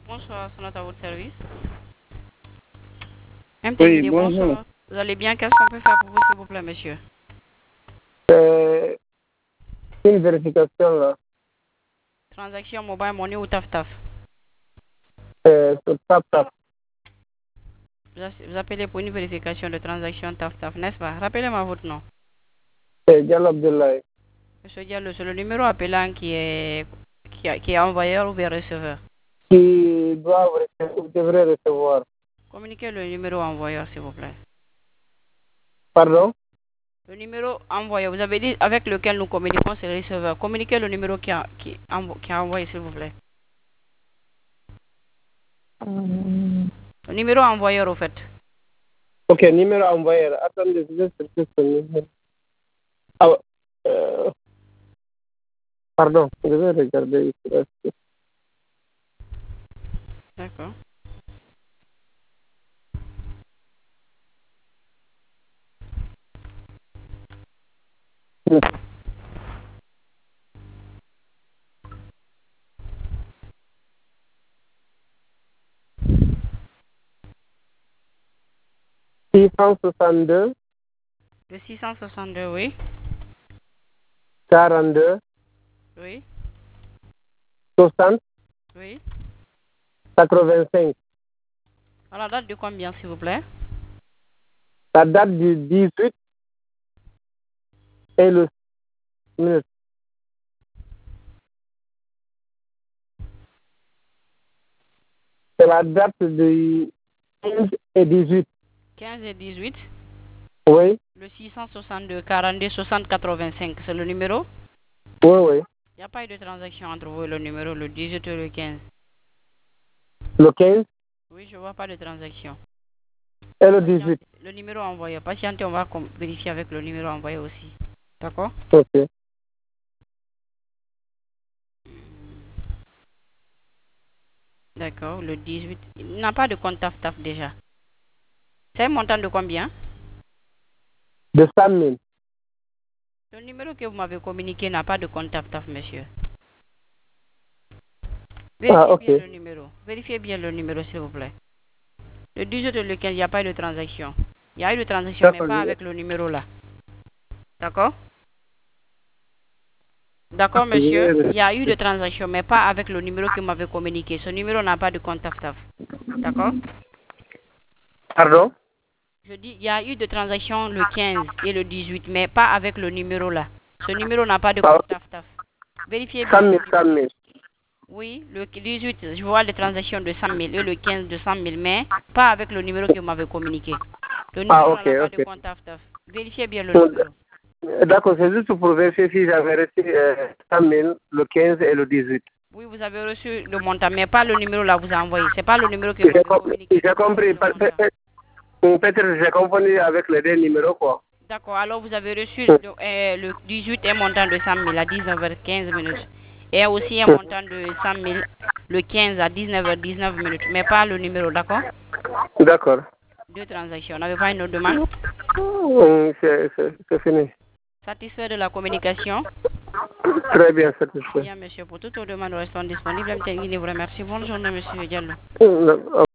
Bonsoir, c'est à votre service. Oui, MTVD, bonjour. bonsoir. Vous allez bien? Qu'est-ce qu'on peut faire pour vous, s'il vous plaît, monsieur? Euh, une vérification là. Transaction mobile money ou taf-taf? Sur TapTap. Vous appelez pour une vérification de transaction taf-taf, n'est-ce pas? Rappelez-moi votre nom. Diallo Abdoulaye. Monsieur Diallo, c'est le numéro appelant qui est envoyeur ou bien receveur. Qui devrait recevoir. Communiquez le numéro envoyeur, s'il vous plaît. Pardon? Le numéro envoyeur, vous avez dit avec lequel nous communiquons, c'est le receveur. Communiquez le numéro qui a envoyé, s'il vous plaît. Le numéro envoyeur, au fait. Ok, numéro envoyé. Attendez, je vais chercher ce numéro. Ah, pardon, je vais regarder ici. D'accord. Hmm. 662 Le 662, oui. 42 Oui. 60 Oui. 85. À la date de combien, s'il vous plaît? La date du 18 et le minute. C'est la date du 15 et 18. 15 et 18. Oui, Le 662 42 60 85, c'est le numéro? oui, oui. Il n'y a pas eu de transaction entre vous et le numéro, le 18 et le 15. Le 15 Oui, je ne vois pas de transaction. et le 18. Patientez. Le numéro envoyé. Patientez, on va vérifier avec le numéro envoyé aussi. D'accord? Ok. D'accord, le 18. Il n'a pas de compte TAF-TAF déjà. C'est un montant de combien? De 100 000. Le numéro que vous m'avez communiqué n'a pas de compte TAF-TAF, monsieur. Ah, Vérifiez ok. bien le numéro. Vérifiez bien le numéro, s'il vous plaît. Le 18 et le 15, il n'y a pas eu de transaction. Il y a eu de transaction, mais D'accord. pas avec le numéro là. D'accord? D'accord, monsieur. Il y a eu de transaction, mais pas avec le numéro que vous m'avez communiqué. Ce numéro n'a pas de compte TAF-TAF. D'accord? Pardon? Je dis, il y a eu de transactions le 15 et le 18, mais pas avec le numéro là. Ce numéro n'a pas de Ah, compte TAF-TAF. Vérifiez 100 bien 000, le numéro. 100 000. Oui, le 18, je vois les transactions de 100 000 et le 15 de 100 000, mais pas avec le numéro que vous m'avez communiqué. Le Ah, numéro ok, n'a pas de ok. compte TAF-TAF. Vérifiez bien le numéro. D'accord, c'est juste pour vérifier si j'avais reçu 100 000, le 15 et le 18. Oui, vous avez reçu le montant, mais pas le numéro là vous a envoyé. C'est pas le numéro que vous m'avez communiqué J'ai que vous avez compris. le montant. Peut-être j'ai confondu avec les deux numéros, quoi. D'accord, alors vous avez reçu le 18 un montant de 100 000 à 19h15 minutes. Et aussi un montant de 100 000 le 15 à 19h19 minutes, mais pas le numéro, d'accord? D'accord. Deux transactions. On n'avait pas une autre demande? C'est fini. Satisfait de la communication? Très bien satisfait. Bien, monsieur. Pour toute autre demande, restons disponibles. M. Tenguini vous remercie. Bonne journée, monsieur Diallo.